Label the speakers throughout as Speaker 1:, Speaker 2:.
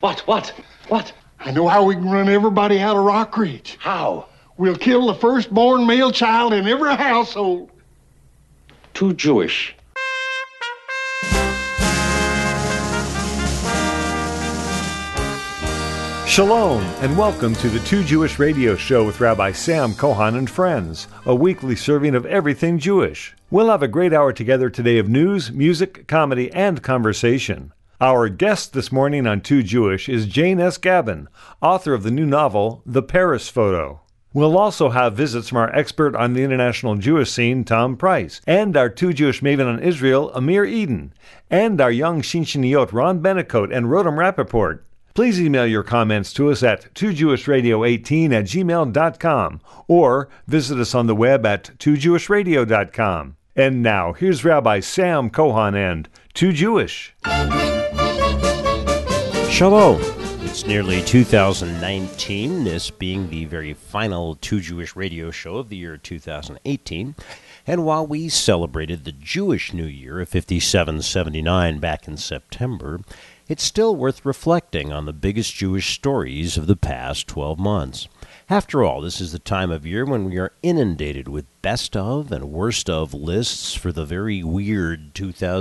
Speaker 1: What?
Speaker 2: I know how we can run everybody out of Rock Ridge.
Speaker 1: How?
Speaker 2: We'll kill the firstborn male child in every household.
Speaker 1: Too Jewish.
Speaker 3: Shalom, and welcome to the Too Jewish Radio Show with Rabbi Sam Kohan and friends, a weekly serving of everything Jewish. We'll have a great hour together today of news, music, comedy, and conversation. Our guest this morning on Too Jewish is Jane S. Gabin, author of the new novel, The Paris Photo. We'll also have visits from our expert on the international Jewish scene, Tom Price, and our Too Jewish maven on Israel, Amir Eden, and our young Shinshiniyot, Ron Benecote and Rodam Rappaport. Please email your comments to us at toojewishradio18@gmail.com or visit us on the web at toojewishradio.com. And now, here's Rabbi Sam Kohan and Too Jewish.
Speaker 4: Shalom. It's nearly 2019, this being the very final Too Jewish Radio Show of the year 2018. And while we celebrated the Jewish New Year of 5779 back in September, it's still worth reflecting on the biggest Jewish stories of the past 12 months. After all, this is the time of year when we are inundated with best of and worst of lists for the very weird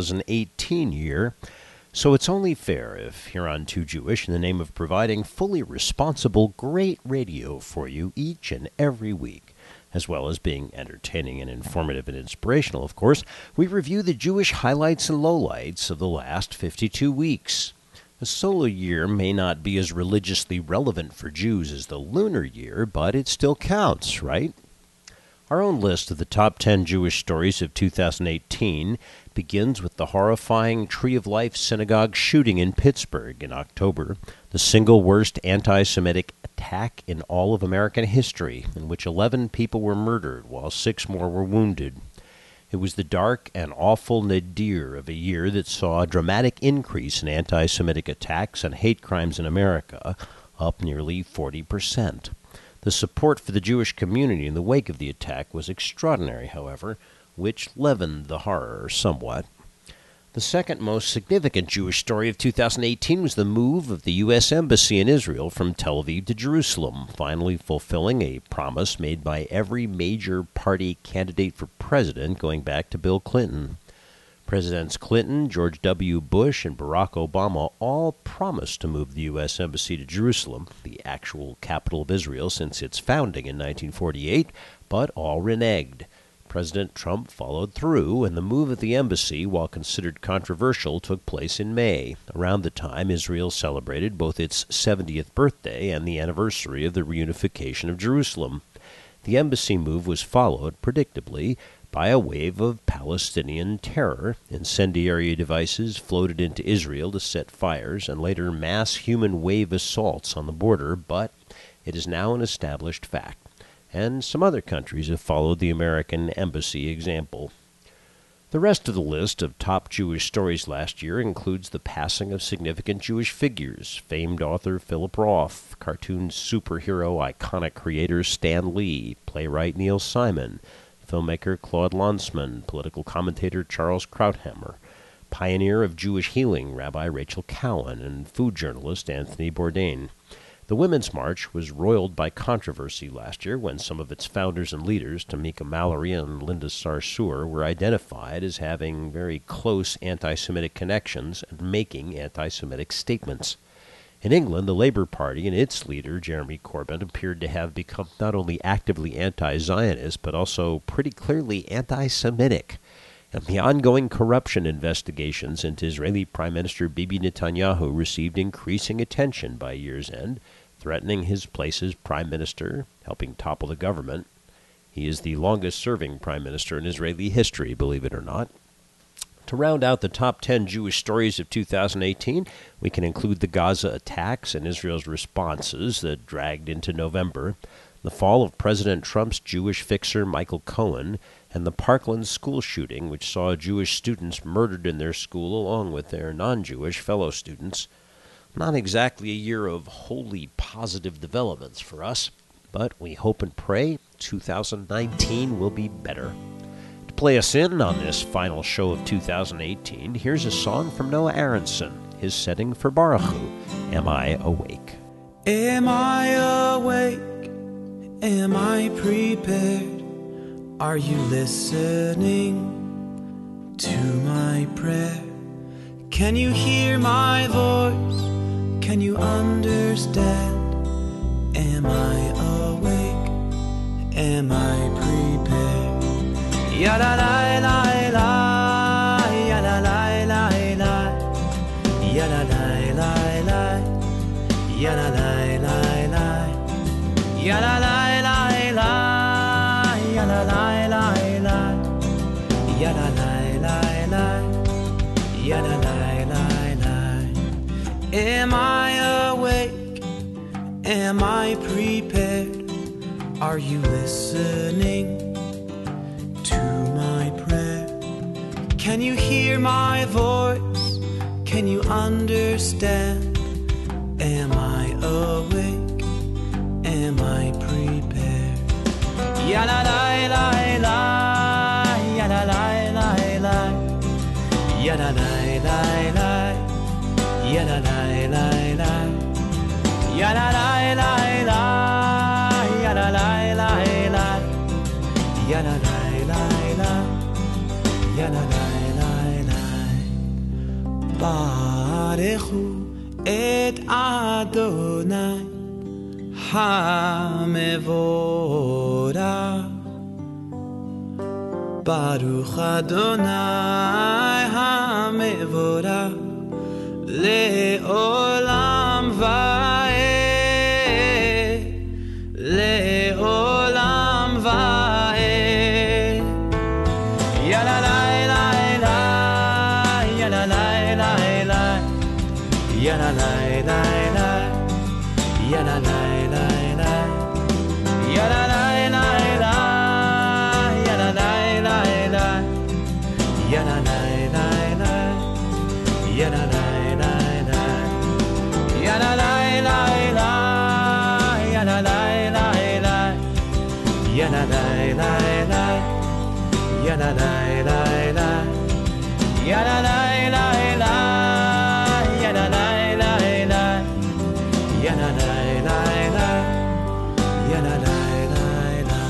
Speaker 4: 2018 year. So it's only fair if here on Too Jewish, in the name of providing fully responsible, great radio for you each and every week, as well as being entertaining and informative and inspirational, of course, we review the Jewish highlights and lowlights of the last 52 weeks. A solar year may not be as religiously relevant for Jews as the lunar year, but it still counts, right? Our own list of the top 10 Jewish stories of 2018 begins with the horrifying Tree of Life synagogue shooting in Pittsburgh in October, the single worst anti-Semitic attack in all of American history, in which 11 people were murdered while 6 more were wounded. It was the dark and awful nadir of a year that saw a dramatic increase in anti-Semitic attacks and hate crimes in America, up nearly 40%. The support for the Jewish community in the wake of the attack was extraordinary, however, which leavened the horror somewhat. The second most significant Jewish story of 2018 was the move of the U.S. Embassy in Israel from Tel Aviv to Jerusalem, finally fulfilling a promise made by every major party candidate for president going back to Bill Clinton. Presidents Clinton, George W. Bush, and Barack Obama all promised to move the U.S. Embassy to Jerusalem, the actual capital of Israel since its founding in 1948, but all reneged. President Trump followed through, and the move of the embassy, while considered controversial, took place in May, around the time Israel celebrated both its 70th birthday and the anniversary of the reunification of Jerusalem. The embassy move was followed, predictably, by a wave of Palestinian terror. Incendiary devices floated into Israel to set fires, and later mass human wave assaults on the border, but it is now an established fact. And some other countries have followed the American embassy example. The rest of the list of top Jewish stories last year includes the passing of significant Jewish figures, famed author Philip Roth, cartoon superhero iconic creator Stan Lee, playwright Neil Simon, filmmaker Claude Lanzmann, political commentator Charles Krauthammer, pioneer of Jewish healing Rabbi Rachel Cowan, and food journalist Anthony Bourdain. The Women's March was roiled by controversy last year when some of its founders and leaders, Tamika Mallory and Linda Sarsour, were identified as having very close anti-Semitic connections and making anti-Semitic statements. In England, the Labour Party and its leader, Jeremy Corbyn, appeared to have become not only actively anti-Zionist, but also pretty clearly anti-Semitic. And the ongoing corruption investigations into Israeli Prime Minister Bibi Netanyahu received increasing attention by year's end, threatening his place as Prime Minister, helping topple the government. He is the longest-serving Prime Minister in Israeli history, believe it or not. To round out the top 10 Jewish stories of 2018, we can include the Gaza attacks and Israel's responses that dragged into November, the fall of President Trump's Jewish fixer Michael Cohen, and the Parkland school shooting, which saw Jewish students murdered in their school along with their non-Jewish fellow students. Not exactly a year of wholly positive developments for us, but we hope and pray 2019 will be better. To play us in on this final show of 2018, here's a song from Noah Aronson, his setting for Baruch Hu, Am I Awake?
Speaker 5: Am I awake? Am I prepared? Are you listening to my prayer? Can you hear my voice? Can you understand? Am I awake? Am I prepared? Ya la la la la, ya la la la la, ya la la la la, ya la la la la, ya la la la la, ya la la la la, ya la la la la, ya la la la la. Am I awake? Am I prepared? Are you listening to my prayer? Can you hear my voice? Can you understand? Am I awake? Am I prepared? Ya la la la la, ya la la la la, ya la la la la, ya la la la la, ya la la la la, ya la la la la, ya la la la la, ya la la la la. Barechu et Adonai HaMevorach. Baruch Adonai HaMevorach Le'olam va'ed, Le'olam va'ed. Ya la la la la, ya la la la la, ya la la la la, ya la la la la, ya la la la la, ya la la la la, ya la la la la, ya la la la la, ya la la la la, ya la la la la, ya la la la la, ya la la la la, ya la la la la, ya la la la la, ya la la la la, ya la la la la.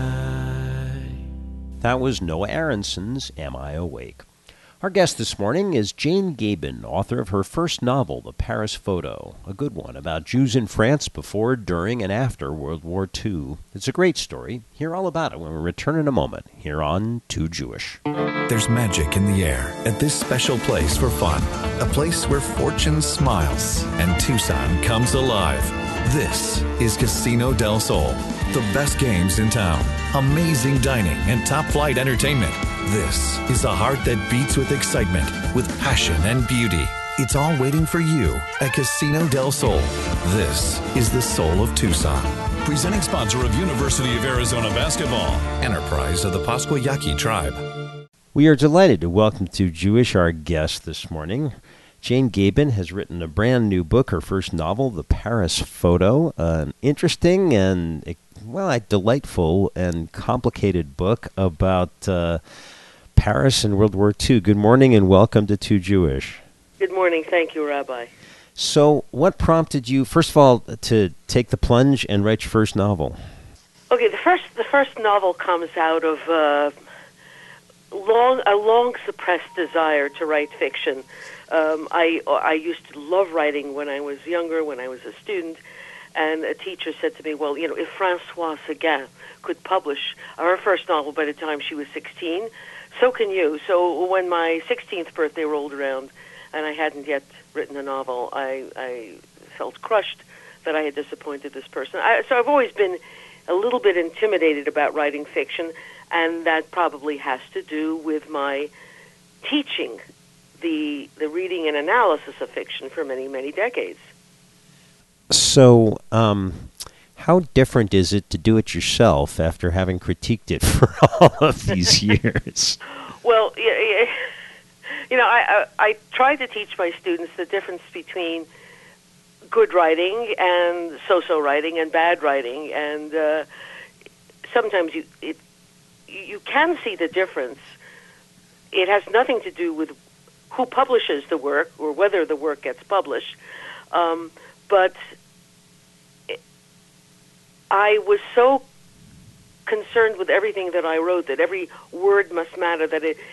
Speaker 4: That was Noah Aronson's Am I Awake? Our guest this morning is Jane Gaben, author of her first novel, The Paris Photo, a good one about Jews in France before, during, and after World War II. It's a great story. Hear all about it when we return in a moment here on Too Jewish.
Speaker 6: There's magic in the air at this special place for fun, a place where fortune smiles and Tucson comes alive. This is Casino del Sol, the best games in town, amazing dining, and top-flight entertainment. This is a heart that beats with excitement, with passion and beauty. It's all waiting for you at Casino del Sol. This is the soul of Tucson.
Speaker 7: Presenting sponsor of University of Arizona basketball.
Speaker 6: Enterprise of the Pascua Yaqui tribe.
Speaker 4: We are delighted to welcome to Jewish our guest this morning. Jane Gaben has written a brand new book, her first novel, The Paris Photo, an interesting and, well, a delightful and complicated book about Paris and World War II. Good morning and welcome to Too Jewish.
Speaker 8: Good morning. Thank you, Rabbi.
Speaker 4: So what prompted you, first of all, to take the plunge and write your first novel?
Speaker 8: Okay, the first novel comes out of a long suppressed desire to write fiction. I used to love writing when I was younger, when I was a student, and a teacher said to me, well, you know, if Françoise Sagan could publish her first novel by the time she was 16, so can you. So when my 16th birthday rolled around and I hadn't yet written a novel, I felt crushed that I had disappointed this person. So I've always been a little bit intimidated about writing fiction, and that probably has to do with my teaching the reading and analysis of fiction for many, many decades.
Speaker 4: So, how different is it to do it yourself after having critiqued it for all of these years?
Speaker 8: Well, you know, I try to teach my students the difference between good writing and so-so writing and bad writing, and sometimes you can see the difference. It has nothing to do with who publishes the work or whether the work gets published, But I was so concerned with everything that I wrote that every word must matter, that it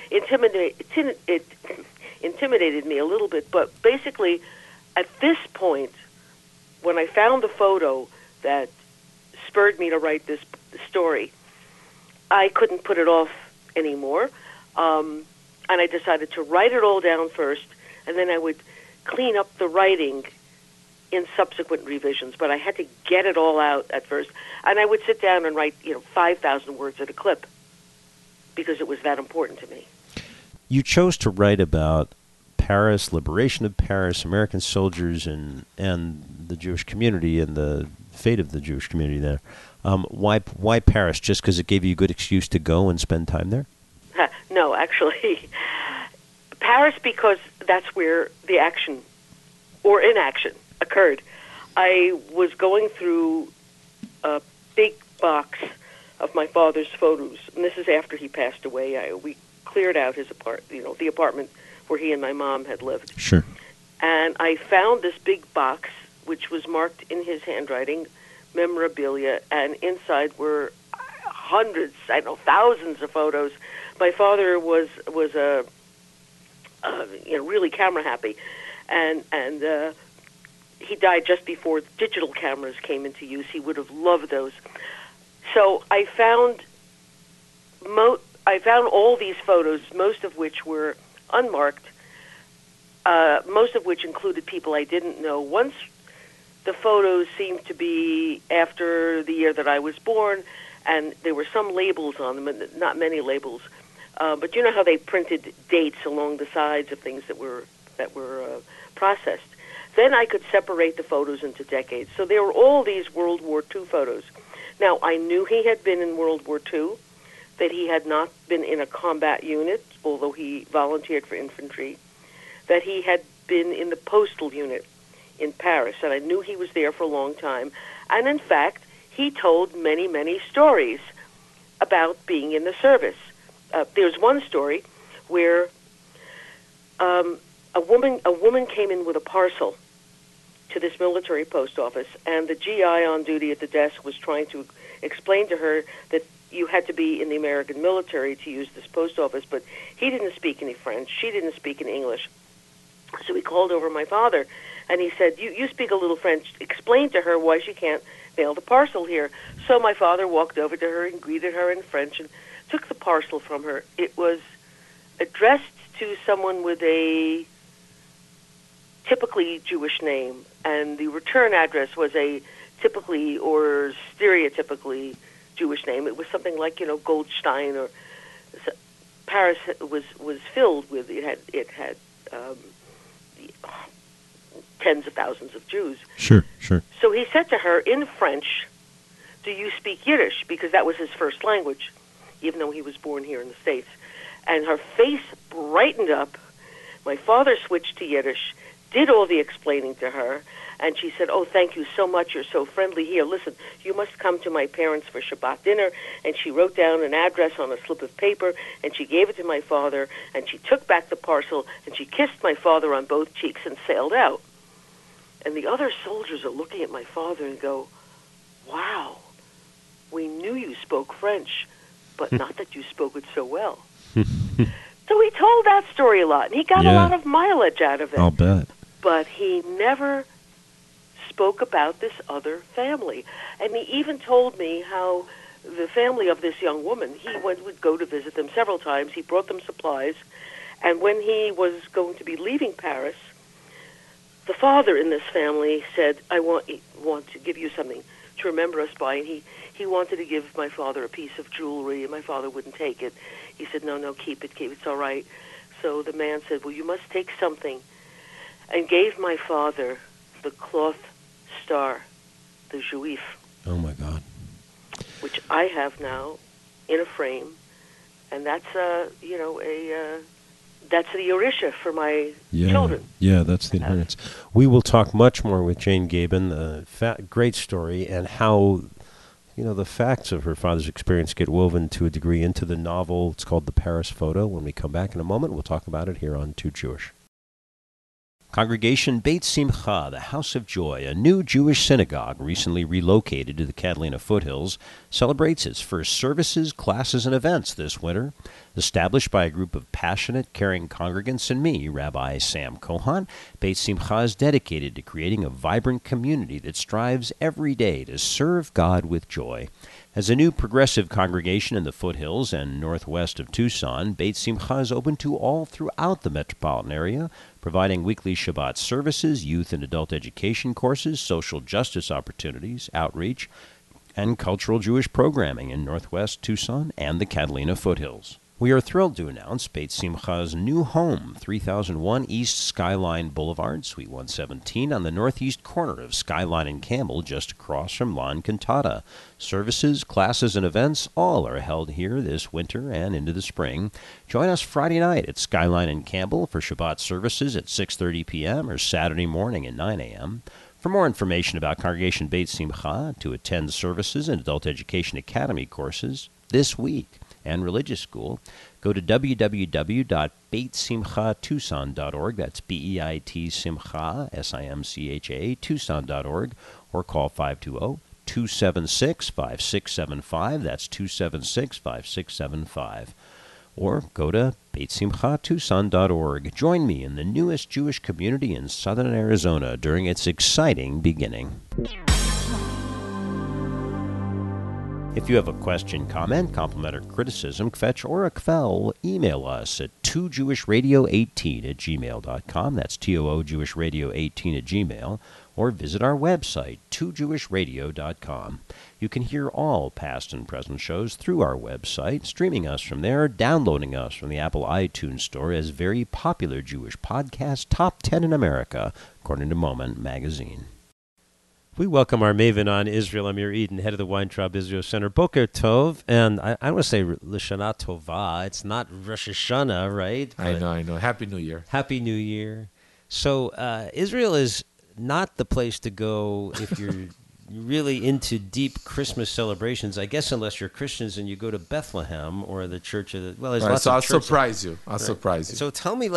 Speaker 8: intimidated me a little bit. But basically, at this point, when I found the photo that spurred me to write this story, I couldn't put it off anymore. And I decided to write it all down first, and then I would clean up the writing in subsequent revisions. But I had to get it all out at first. And I would sit down and write, 5,000 words at a clip, because it was that important to me.
Speaker 4: You chose to write about Paris, liberation of Paris, American soldiers, and the Jewish community and the fate of the Jewish community there. Why Paris? Just because it gave you a good excuse to go and spend time there?
Speaker 8: No, actually, Paris, because that's where the action or inaction occurred. I was going through a big box of my father's photos, and this is after he passed away. We cleared out his the apartment where he and my mom had lived.
Speaker 4: Sure.
Speaker 8: And I found this big box, which was marked in his handwriting, memorabilia, and inside were hundreds, thousands of photos. My father was really camera happy, and he died just before digital cameras came into use. He would have loved those. So I found all these photos, most of which were unmarked, most of which included people I didn't know. Once the photos seemed to be after the year that I was born, and there were some labels on them, and not many labels. But you know how they printed dates along the sides of things that were processed. Then I could separate the photos into decades. So there were all these World War II photos. Now, I knew he had been in World War II, that he had not been in a combat unit, although he volunteered for infantry, that he had been in the postal unit in Paris, and I knew he was there for a long time. And in fact, he told many, many stories about being in the service. There's one story where a woman came in with a parcel to this military post office, and the GI on duty at the desk was trying to explain to her that you had to be in the American military to use this post office, but he didn't speak any French, she didn't speak any English. So he called over my father, and he said, you speak a little French, explain to her why she can't mail the parcel here. So my father walked over to her and greeted her in French and took the parcel from her. It was addressed to someone with a typically Jewish name, and the return address was a typically or stereotypically Jewish name. It was something like, Goldstein, or Paris was filled with, it had tens of thousands of Jews.
Speaker 4: Sure.
Speaker 8: So he said to her in French, "Do you speak Yiddish?" Because that was his first language, even though he was born here in the States. And her face brightened up. My father switched to Yiddish, did all the explaining to her, and she said, "Oh, thank you so much. You're so friendly. Here, listen, you must come to my parents for Shabbat dinner." And she wrote down an address on a slip of paper, and she gave it to my father, and she took back the parcel, and she kissed my father on both cheeks and sailed out. And the other soldiers are looking at my father and go, "Wow, we knew you spoke French, but not that you spoke it so well." So he told that story a lot, and he got a lot of mileage out of it.
Speaker 4: I'll bet.
Speaker 8: But he never spoke about this other family. And he even told me how the family of this young woman, he would go to visit them several times. He brought them supplies. And when he was going to be leaving Paris, the father in this family said, I want to give you something to remember us by. And he wanted to give my father a piece of jewelry, and my father wouldn't take it. He said, no, keep it, it's all right. So the man said, well, you must take something, and gave my father the cloth star, the Juif.
Speaker 4: Oh, my God.
Speaker 8: Which I have now in a frame, and that's that's the Orisha for my children.
Speaker 4: Yeah, that's the inheritance. We will talk much more with Jane Gaben, the great story, and how the facts of her father's experience get woven to a degree into the novel. It's called The Paris Photo. When we come back in a moment, we'll talk about it here on Too Jewish. Congregation Beit Simcha, the House of Joy, a new Jewish synagogue recently relocated to the Catalina foothills, celebrates its first services, classes, and events this winter. Established by a group of passionate, caring congregants and me, Rabbi Sam Kohan, Beit Simcha is dedicated to creating a vibrant community that strives every day to serve God with joy. As a new progressive congregation in the foothills and northwest of Tucson, Beit Simcha is open to all throughout the metropolitan area, providing weekly Shabbat services, youth and adult education courses, social justice opportunities, outreach, and cultural Jewish programming in northwest Tucson and the Catalina foothills. We are thrilled to announce Beit Simcha's new home, 3001 East Skyline Boulevard, Suite 117, on the northeast corner of Skyline and Campbell, just across from La Encantada. Services, classes, and events all are held here this winter and into the spring. Join us Friday night at Skyline and Campbell for Shabbat services at 6:30 p.m. or Saturday morning at 9 a.m. For more information about Congregation Beit Simcha, to attend services and Adult Education Academy courses this week, and religious school, go to www.beitsimchatucson.org. That's B-E-I-T Simcha, S-I-M-C-H-A, Tucson.org, or call 520-276-5675. That's 276-5675. Or go to beitsimchatucson.org. Join me in the newest Jewish community in southern Arizona during its exciting beginning. If you have a question, comment, compliment, or criticism, kvetch, or a kvel, email us at 2jewishradio18@gmail.com. That's TOOJewishRadio18@gmail. Or visit our website, 2jewishradio.com. You can hear all past and present shows through our website, streaming us from there, downloading us from the Apple iTunes Store as very popular Jewish podcast, Top 10 in America, according to Moment Magazine. We welcome our maven on Israel, Amir Eden, head of the Weintraub Israel Center. Boker Tov, and I want to say L'Shana Tova. It's not Rosh Hashanah, right?
Speaker 9: I know. Happy New Year.
Speaker 4: Happy New Year. So Israel is not the place to go if you're really into deep Christmas celebrations, I guess, unless you're Christians and you go to Bethlehem or the Church of the... Well, there's lots of churches.
Speaker 9: So I'll surprise you. Surprise you.
Speaker 4: So tell me,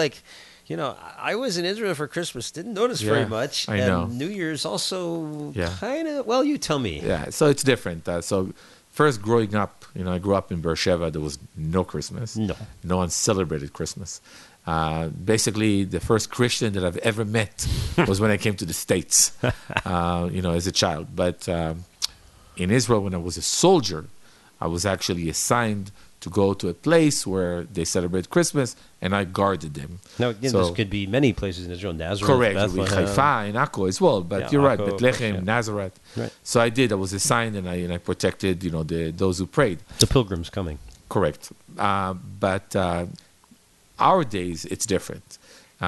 Speaker 4: I was in Israel for Christmas, didn't notice very much.
Speaker 9: I know.
Speaker 4: New Year's also kind of, well, you tell me.
Speaker 9: Yeah, so it's different. So first, growing up, I grew up in Beersheba. There was no Christmas. No one celebrated Christmas. Basically, the first Christian that I've ever met was when I came to the States, as a child. But in Israel, when I was a soldier, I was actually assigned to go to a place where they celebrate Christmas, and I guarded them.
Speaker 4: Now, this could be many places in Israel, Nazareth,
Speaker 9: correct,
Speaker 4: Bethlehem.
Speaker 9: Haifa and Akko as well, but you're right, Bethlehem, Nazareth.
Speaker 4: Right.
Speaker 9: So I was assigned, and I protected, those who prayed.
Speaker 4: The pilgrims coming.
Speaker 9: Correct. But our days, it's different.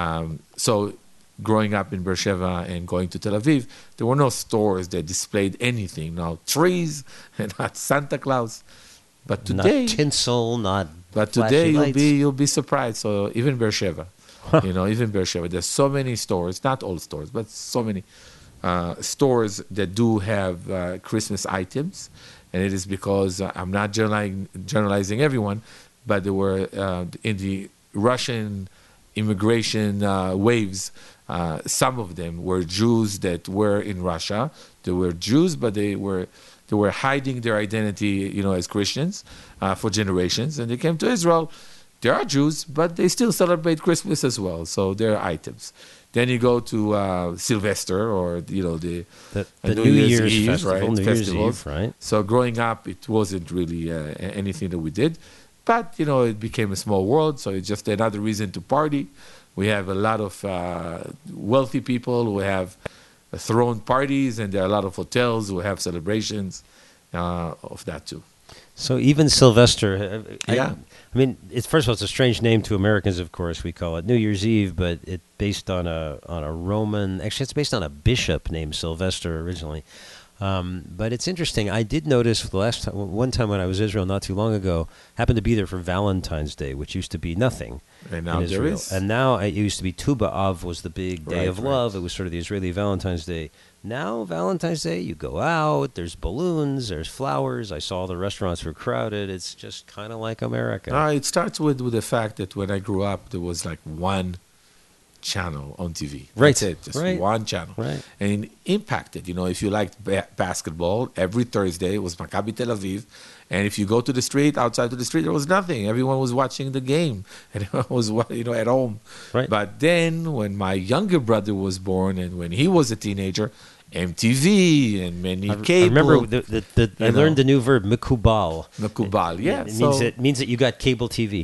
Speaker 9: So growing up in Beersheba and going to Tel Aviv, there were no stores that displayed anything, no trees, and not Santa Claus. But today,
Speaker 4: not tinsel, not.
Speaker 9: But today
Speaker 4: lights.
Speaker 9: you'll be surprised. So even Beersheba, even Beersheba, there's so many stores, not all stores, but so many stores that do have Christmas items, and it is because I'm not generalizing everyone, but there were in the Russian immigration waves. Some of them were Jews that were in Russia. They were Jews, but they were hiding their identity, as Christians for generations. And they came to Israel. They are Jews, but they still celebrate Christmas as well. So they're items. Then you go to Sylvester or, the
Speaker 4: New Year's Eve,
Speaker 9: festival,
Speaker 4: right?
Speaker 9: Festivals.
Speaker 4: Right?
Speaker 9: So growing up, it wasn't really anything that we did. But, it became a small world. So it's just another reason to party. We have a lot of wealthy people who have thrown parties, and there are a lot of hotels who have celebrations of that too.
Speaker 4: So even Sylvester,
Speaker 9: yeah.
Speaker 4: I mean, first of all, it's a strange name to Americans, of course. We call it New Year's Eve, but it's based on a Roman. Actually, it's based on a bishop named Sylvester originally. But it's interesting. I did notice one time when I was in Israel not too long ago, happened to be there for Valentine's Day, which used to be nothing.
Speaker 9: And now
Speaker 4: in Israel.
Speaker 9: there is.
Speaker 4: And now it used to be Tu B'Av was the big day of love. It was sort of the Israeli Valentine's Day. Now Valentine's Day, you go out, there's balloons, there's flowers. I saw the restaurants were crowded. It's just kind of like America.
Speaker 9: It starts with the fact that when I grew up, there was like one channel on TV.
Speaker 4: Right.
Speaker 9: That's it. Just
Speaker 4: Right.
Speaker 9: one channel.
Speaker 4: Right.
Speaker 9: And it impacted. If you liked basketball, every Thursday was Maccabi Tel Aviv. And if you go to the street, outside to the street, there was nothing. Everyone was watching the game. And everyone was, at home.
Speaker 4: Right.
Speaker 9: But then when my younger brother was born and when he was a teenager, MTV and many cable.
Speaker 4: I remember I learned the new verb, mikubal.
Speaker 9: Makubal, yeah.
Speaker 4: It means that you got cable TV.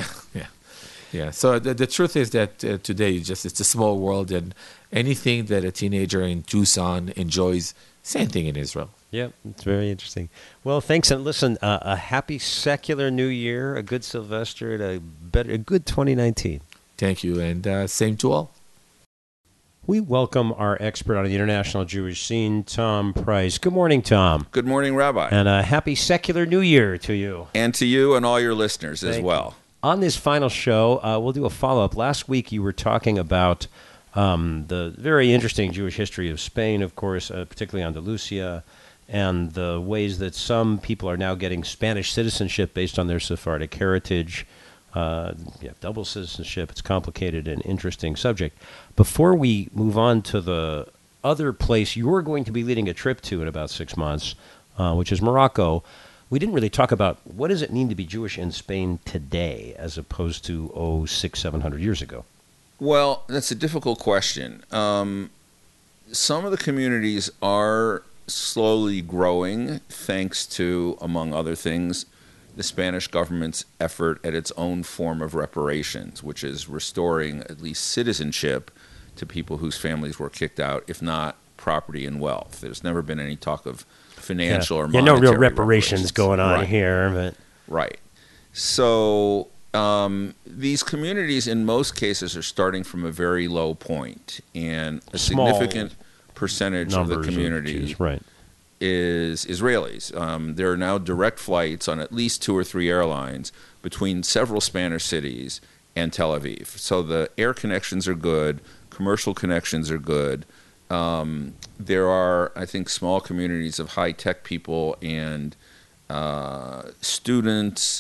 Speaker 9: Yeah. So the truth is that today it's a small world, and anything that a teenager in Tucson enjoys, same thing in Israel.
Speaker 4: Yep, it's very interesting. Well, thanks, and listen, a happy secular New Year, a good Sylvester, and a good 2019.
Speaker 9: Thank you, and same to all.
Speaker 4: We welcome our expert on the international Jewish scene, Tom Price. Good morning, Tom.
Speaker 10: Good morning, Rabbi.
Speaker 4: And a happy secular New Year to you.
Speaker 10: And to you and all your listeners as well.
Speaker 4: On this final show, we'll do a follow-up. Last week you were talking about the very interesting Jewish history of Spain, of course, particularly Andalusia, and the ways that some people are now getting Spanish citizenship based on their Sephardic heritage. You have double citizenship. It's a complicated and interesting subject. Before we move on to the other place you're going to be leading a trip to in about 6 months, which is Morocco, we didn't really talk about what does it mean to be Jewish in Spain today as opposed to, 600-700 years ago.
Speaker 10: Well, that's a difficult question. Some of the communities are slowly growing thanks to, among other things, the Spanish government's effort at its own form of reparations, which is restoring at least citizenship to people whose families were kicked out, if not property and wealth. There's never been any talk of financial or monetary
Speaker 4: no real reparations going on here. But.
Speaker 10: Right. So these communities, in most cases, are starting from a very low point, and a significant percentage of the community is Israelis. There are now direct flights on at least 2 or 3 airlines between several Spanish cities and Tel Aviv. So the air connections are good, commercial connections are good. There are, I think, small communities of high-tech people and students,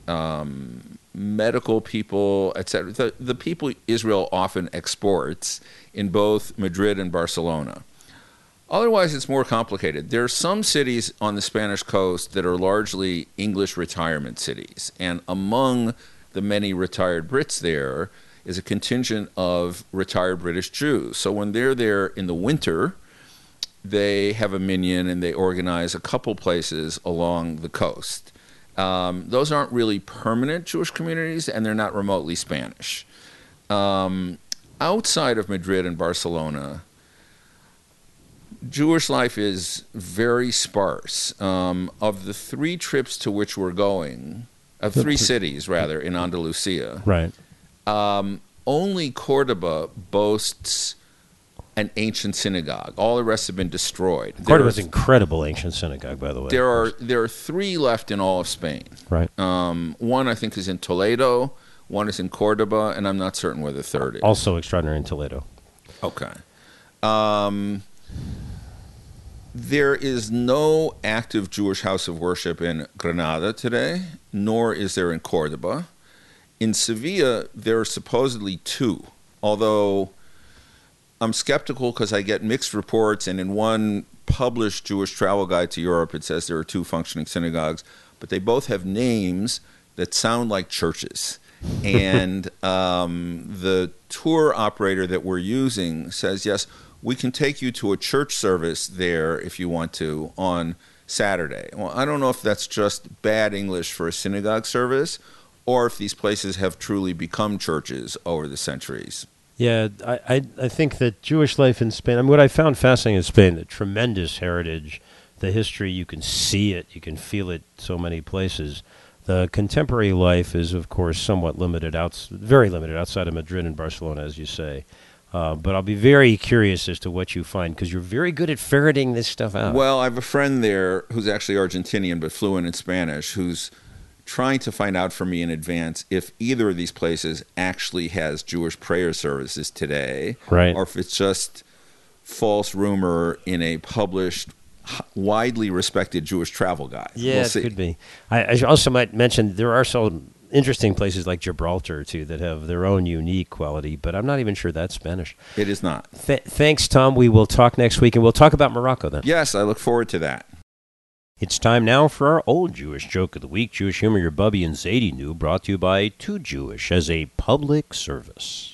Speaker 10: medical people, etc. The people Israel often exports in both Madrid and Barcelona. Otherwise, it's more complicated. There are some cities on the Spanish coast that are largely English retirement cities, and among the many retired Brits there is a contingent of retired British Jews. So when they're there in the winter, they have a minyan and they organize a couple places along the coast. Those aren't really permanent Jewish communities, and they're not remotely Spanish. Outside of Madrid and Barcelona, Jewish life is very sparse. Of the 3 trips to which we're going, of 3 cities, rather, in Andalusia,
Speaker 4: right.
Speaker 10: Only Cordoba boasts an ancient synagogue. All the rest have been destroyed.
Speaker 4: Cordoba's an incredible ancient synagogue, by the way.
Speaker 10: There are 3 left in all of Spain.
Speaker 4: Right.
Speaker 10: One, I think, is in Toledo. One is in Cordoba, and I'm not certain where the third is.
Speaker 4: Also extraordinary in Toledo.
Speaker 10: Okay. There is no active Jewish house of worship in Granada today, nor is there in Cordoba. In Sevilla, there are supposedly 2, although I'm skeptical because I get mixed reports, and in one published Jewish travel guide to Europe, it says there are 2 functioning synagogues, but they both have names that sound like churches. And the tour operator that we're using says, yes, we can take you to a church service there if you want to on Saturday. Well, I don't know if that's just bad English for a synagogue service or if these places have truly become churches over the centuries.
Speaker 4: Yeah, I think that Jewish life in Spain, what I found fascinating in Spain, the tremendous heritage, the history, you can see it, you can feel it so many places. The contemporary life is, of course, somewhat limited, very limited outside of Madrid and Barcelona, as you say. But I'll be very curious as to what you find, because you're very good at ferreting this stuff out.
Speaker 10: Well, I have a friend there who's actually Argentinian but fluent in Spanish, who's trying to find out for me in advance if either of these places actually has Jewish prayer services today,
Speaker 4: right,
Speaker 10: or if it's just false rumor in a published, widely respected Jewish travel guide.
Speaker 4: Yeah, it could be. I also might mention there are some interesting places like Gibraltar, too, that have their own unique quality, but I'm not even sure that's Spanish.
Speaker 10: It is not.
Speaker 4: Thanks, Tom. We will talk next week, and we'll talk about Morocco then.
Speaker 10: Yes, I look forward to that.
Speaker 4: It's time now for our Old Jewish Joke of the Week. Jewish humor your Bubby and Zadie knew, brought to you by Too Jewish as a public service.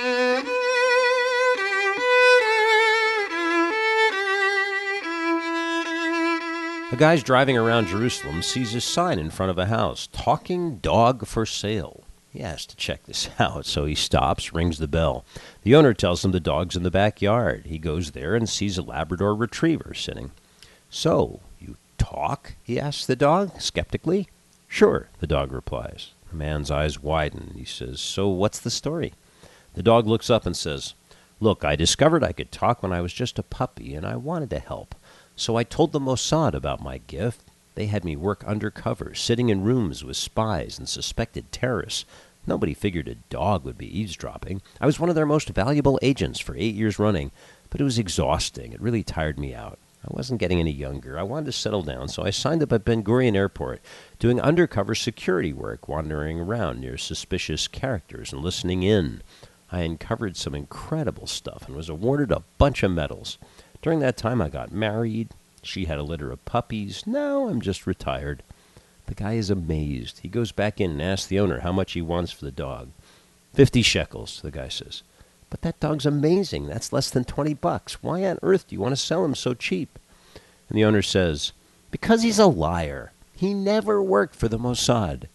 Speaker 4: A guy's driving around Jerusalem, sees a sign in front of a house, "Talking Dog for Sale." He has to check this out, so he stops, rings the bell. The owner tells him the dog's in the backyard. He goes there and sees a Labrador Retriever sitting. "So, you talk?" he asks the dog, skeptically. "Sure," the dog replies. The man's eyes widen. He says, "So what's the story?" The dog looks up and says, "Look, I discovered I could talk when I was just a puppy, and I wanted to help. So I told the Mossad about my gift. They had me work undercover, sitting in rooms with spies and suspected terrorists. Nobody figured a dog would be eavesdropping. I was one of their most valuable agents for 8 years running, but it was exhausting. It really tired me out. I wasn't getting any younger. I wanted to settle down, so I signed up at Ben Gurion Airport, doing undercover security work, wandering around near suspicious characters and listening in. I uncovered some incredible stuff and was awarded a bunch of medals. During that time, I got married. She had a litter of puppies. Now I'm just retired." The guy is amazed. He goes back in and asks the owner how much he wants for the dog. 50 shekels, the guy says. "But that dog's amazing. That's less than $20. Why on earth do you want to sell him so cheap?" And the owner says, "Because he's a liar. He never worked for the Mossad."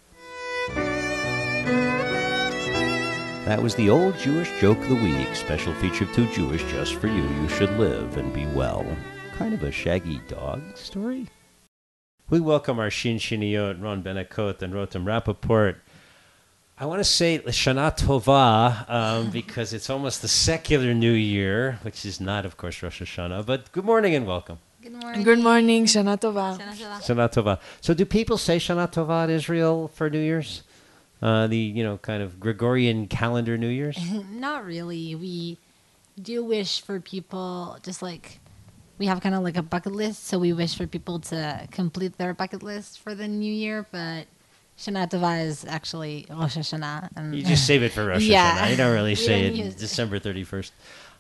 Speaker 4: That was the Old Jewish Joke of the Week, special feature of Too Jewish just for you. You should live and be well. Kind of a shaggy dog story. We welcome our Shin Shiniyot, Ron Benakot, and Rotem Rappaport. I want to say Shana Tova because it's almost the secular New Year, which is not, of course, Rosh Hashanah. But good morning and welcome.
Speaker 11: Good morning.
Speaker 12: Good morning. Shana Tova.
Speaker 4: Shana Tova. So do people say Shana Tova in Israel for New Year's? The kind of Gregorian calendar New Year's?
Speaker 11: Not really. We do wish for people, just like we have kind of like a bucket list, so we wish for people to complete their bucket list for the new year, but Shana Tova is actually Rosh Hashanah. And
Speaker 4: you just save it for Rosh Hashanah. You don't really say it December 31st.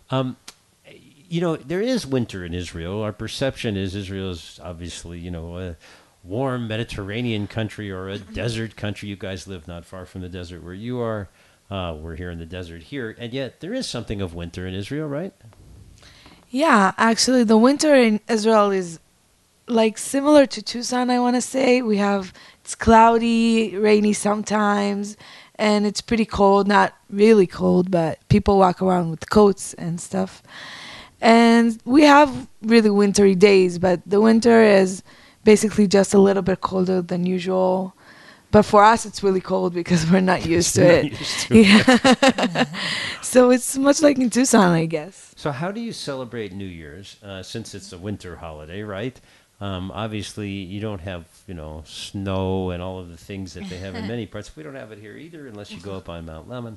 Speaker 4: There is winter in Israel. Our perception is Israel is obviously, a warm Mediterranean country or a desert country. You guys live not far from the desert where you are. We're here in the desert here. And yet there is something of winter in Israel, right?
Speaker 12: Yeah, actually the winter in Israel is like similar to Tucson, I want to say. It's cloudy, rainy sometimes, and it's pretty cold. Not really cold, but people walk around with coats and stuff. And we have really wintry days, but the winter is basically just a little bit colder than usual. But for us, it's really cold because we're not used to it. Yeah. So it's much like in Tucson, I guess.
Speaker 4: So how do you celebrate New Year's, since it's a winter holiday, right? Obviously, you don't have, snow and all of the things that they have in many parts. We don't have it here either unless you go up on Mount Lemon.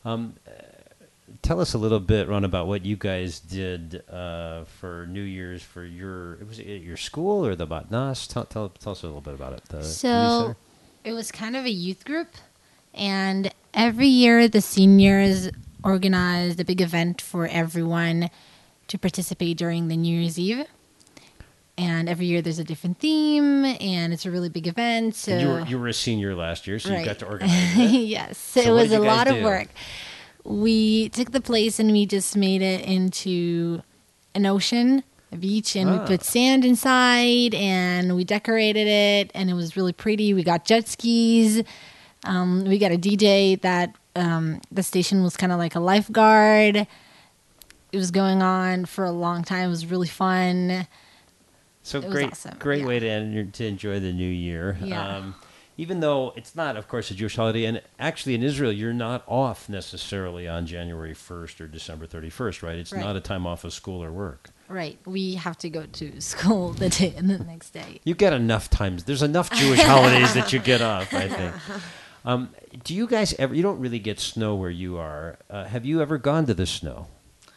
Speaker 4: Tell us a little bit, Ron, about what you guys did for New Year's for was it your school or the Batnas? Tell us a little bit about it.
Speaker 11: So it was kind of a youth group, and every year the seniors organized a big event for everyone to participate during the New Year's Eve. And every year there's a different theme, and it's a really big event. So
Speaker 4: and you were a senior last year, so
Speaker 11: right.
Speaker 4: You got to organize it.
Speaker 11: Yes, so it was a lot of work. We took the place and we just made it into an ocean, a beach, and we put sand inside, and we decorated it, and it was really pretty. We got jet skis. We got a DJ that the station was kind of like a lifeguard. It was going on for a long time. It was really fun.
Speaker 4: So
Speaker 11: it
Speaker 4: great,
Speaker 11: was awesome.
Speaker 4: Great way to enjoy the new year.
Speaker 11: Yeah.
Speaker 4: Even though it's not, of course, a Jewish holiday, and actually in Israel, you're not off necessarily on January 1st or December 31st, right? It's not a time off of school or work.
Speaker 11: Right. We have to go to school the next day.
Speaker 4: You get enough times. There's enough Jewish holidays that you get off, I think. Do you guys ever, you don't really get snow where you are. Have you ever gone to the snow?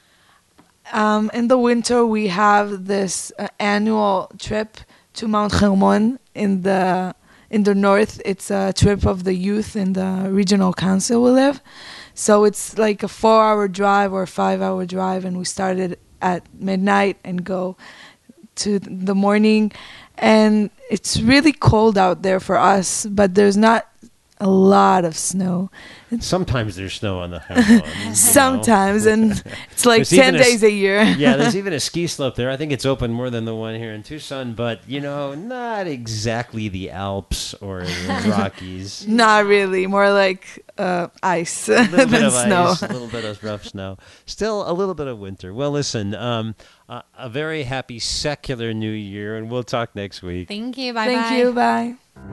Speaker 12: In the winter, we have this annual trip to Mount Hermon in in the north, it's a trip of the youth in the regional council we live. So it's like a 4-hour drive or a 5-hour drive, and we started at midnight and go to the morning. And it's really cold out there for us, but there's not a lot of snow.
Speaker 4: Sometimes there's snow on the highway.
Speaker 12: Sometimes, and it's like 10 days a year.
Speaker 4: Yeah, there's even a ski slope there. I think it's open more than the one here in Tucson, but, not exactly the Alps or the Rockies.
Speaker 12: Not really. More like ice than snow.
Speaker 4: Ice, a little bit of rough snow. Still a little bit of winter. Well, listen, a very happy secular New Year, and we'll talk next week.
Speaker 11: Thank you. Bye-bye.
Speaker 12: Thank you. Bye.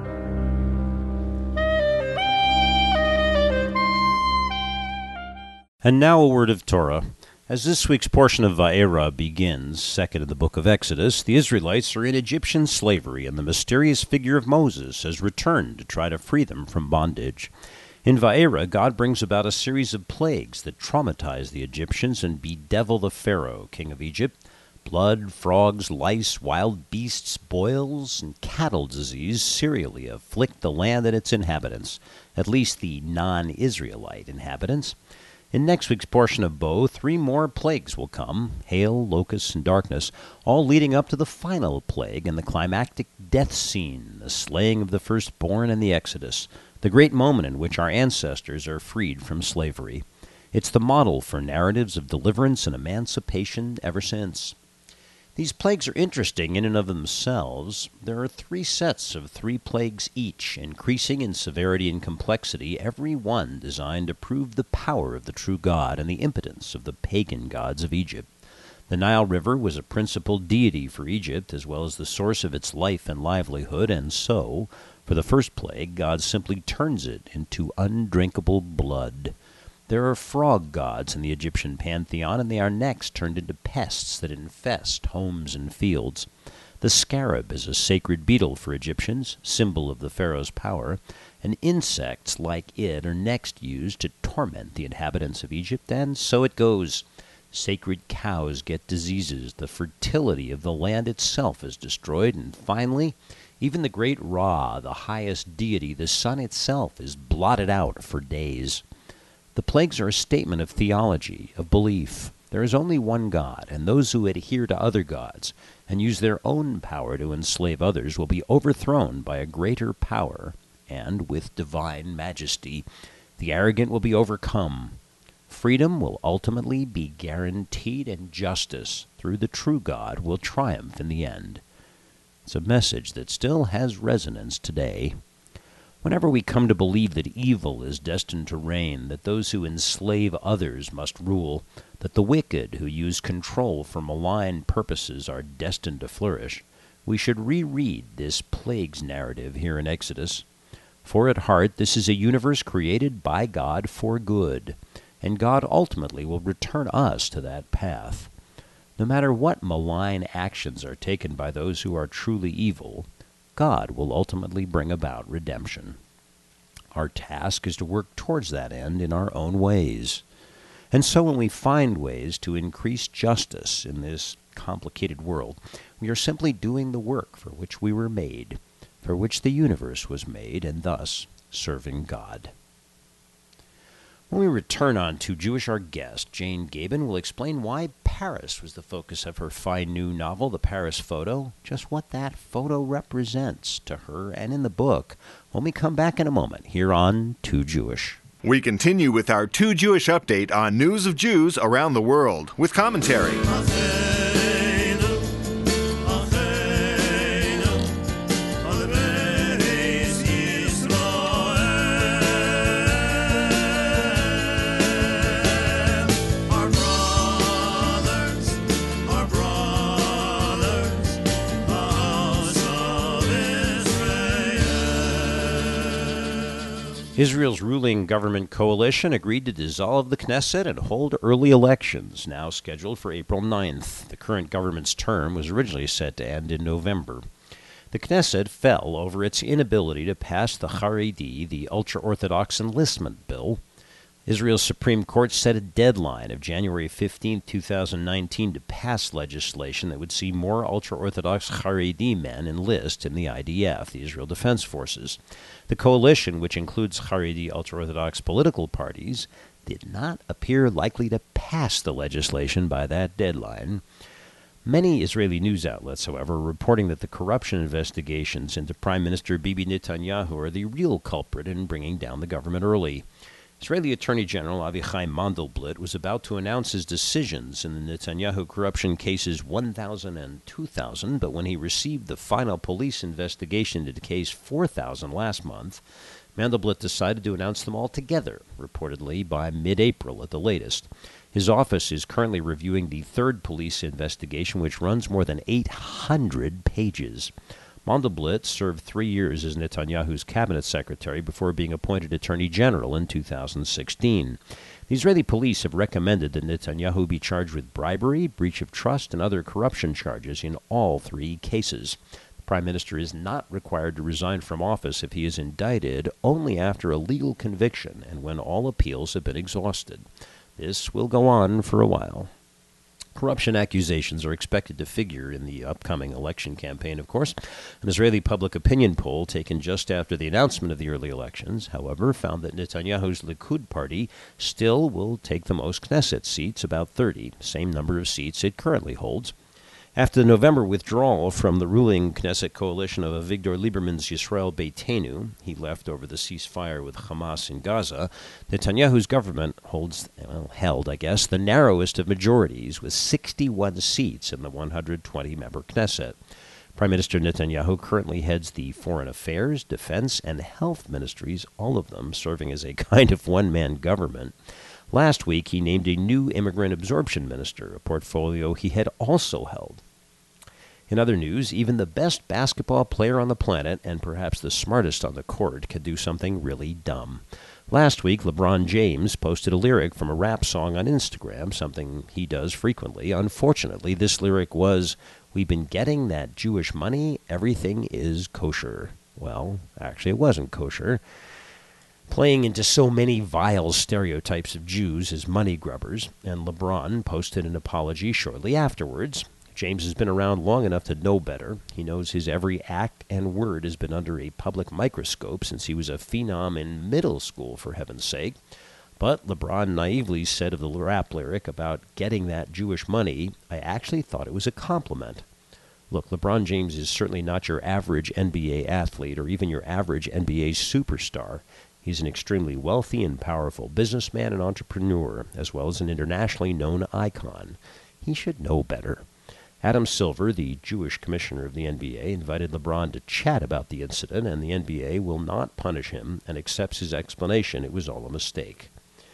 Speaker 4: And now a word of Torah. As this week's portion of Va'era begins, second in the book of Exodus, the Israelites are in Egyptian slavery, and the mysterious figure of Moses has returned to try to free them from bondage. In Va'era, God brings about a series of plagues that traumatize the Egyptians and bedevil the Pharaoh, king of Egypt. Blood, frogs, lice, wild beasts, boils, and cattle disease serially afflict the land and its inhabitants, at least the non-Israelite inhabitants. In next week's portion of Bo, 3 more plagues will come, hail, locusts, and darkness, all leading up to the final plague and the climactic death scene, the slaying of the firstborn and the Exodus, the great moment in which our ancestors are freed from slavery. It's the model for narratives of deliverance and emancipation ever since. These plagues are interesting in and of themselves. There are 3 sets of 3 plagues each, increasing in severity and complexity, every one designed to prove the power of the true God and the impotence of the pagan gods of Egypt. The Nile River was a principal deity for Egypt, as well as the source of its life and livelihood, and so, for the first plague, God simply turns it into undrinkable blood. There are frog gods in the Egyptian pantheon, and they are next turned into pests that infest homes and fields. The scarab is a sacred beetle for Egyptians, symbol of the pharaoh's power, and insects like it are next used to torment the inhabitants of Egypt, and so it goes. Sacred cows get diseases, the fertility of the land itself is destroyed, and finally, even the great Ra, the highest deity, the sun itself, is blotted out for days. The plagues are a statement of theology, of belief. There is only one God, and those who adhere to other gods and use their own power to enslave others will be overthrown by a greater power, and with divine majesty, the arrogant will be overcome. Freedom will ultimately be guaranteed, and justice, through the true God, will triumph in the end. It's a message that still has resonance today. Whenever we come to believe that evil is destined to reign, that those who enslave others must rule, that the wicked who use control for malign purposes are destined to flourish, we should reread this plagues narrative here in Exodus. For at heart, this is a universe created by God for good, and God ultimately will return us to that path. No matter what malign actions are taken by those who are truly evil, God will ultimately bring about redemption. Our task is to work towards that end in our own ways. And so when we find ways to increase justice in this complicated world, we are simply doing the work for which we were made, for which the universe was made, and thus serving God. When we return on To Jewish, our guest, Jane Gaben, will explain why Paris was the focus of her fine new novel, The Paris Photo, just what that photo represents to her and in the book, when we come back in a moment here on To Jewish.
Speaker 13: We continue with our To Jewish update on news of Jews around the world with commentary.
Speaker 4: Israel's ruling government coalition agreed to dissolve the Knesset and hold early elections, now scheduled for April 9th. The current government's term was originally set to end in November. The Knesset fell over its inability to pass the Haredi, the ultra-Orthodox enlistment bill. Israel's Supreme Court set a deadline of January 15, 2019 to pass legislation that would see more ultra-Orthodox Haredi men enlist in the IDF, the Israel Defense Forces. The coalition, which includes Haredi ultra-Orthodox political parties, did not appear likely to pass the legislation by that deadline. Many Israeli news outlets, however, are reporting that the corruption investigations into Prime Minister Bibi Netanyahu are the real culprit in bringing down the government early. Israeli Attorney General Avichai Mandelblit was about to announce his decisions in the Netanyahu corruption cases 1000 and 2000, but when he received the final police investigation into case 4000 last month, Mandelblit decided to announce them all together, reportedly by mid-April at the latest. His office is currently reviewing the third police investigation, which runs more than 800 pages. Mandelblit served 3 years as Netanyahu's cabinet secretary before being appointed attorney general in 2016. The Israeli police have recommended that Netanyahu be charged with bribery, breach of trust, and other corruption charges in all 3 cases. The prime minister is not required to resign from office if he is indicted only after a legal conviction and when all appeals have been exhausted. This will go on for a while. Corruption accusations are expected to figure in the upcoming election campaign, of course. An Israeli public opinion poll taken just after the announcement of the early elections, however, found that Netanyahu's Likud party still will take the most Knesset seats, about 30, same number of seats it currently holds. After the November withdrawal from the ruling Knesset coalition of Avigdor Lieberman's Yisrael Beitenu, he left over the ceasefire with Hamas in Gaza, Netanyahu's government held, the narrowest of majorities with 61 seats in the 120-member Knesset. Prime Minister Netanyahu currently heads the Foreign Affairs, Defense, and Health ministries, all of them serving as a kind of one-man government. Last week, he named a new immigrant absorption minister, a portfolio he had also held. In other news, even the best basketball player on the planet, and perhaps the smartest on the court, can do something really dumb. Last week, LeBron James posted a lyric from a rap song on Instagram, something he does frequently. Unfortunately, this lyric was, "We've been getting that Jewish money, everything is kosher." Well, actually it wasn't kosher. Playing into so many vile stereotypes of Jews as money grubbers, and LeBron posted an apology shortly afterwards. James has been around long enough to know better. He knows his every act and word has been under a public microscope since he was a phenom in middle school, for heaven's sake. But LeBron naively said of the rap lyric about getting that Jewish money, "I actually thought it was a compliment." Look, LeBron James is certainly not your average NBA athlete or even your average NBA superstar. He's an extremely wealthy and powerful businessman and entrepreneur, as well as an internationally known icon. He should know better. Adam Silver, the Jewish commissioner of the NBA, invited LeBron to chat about the incident, and the NBA will not punish him and accepts his explanation it was all a mistake.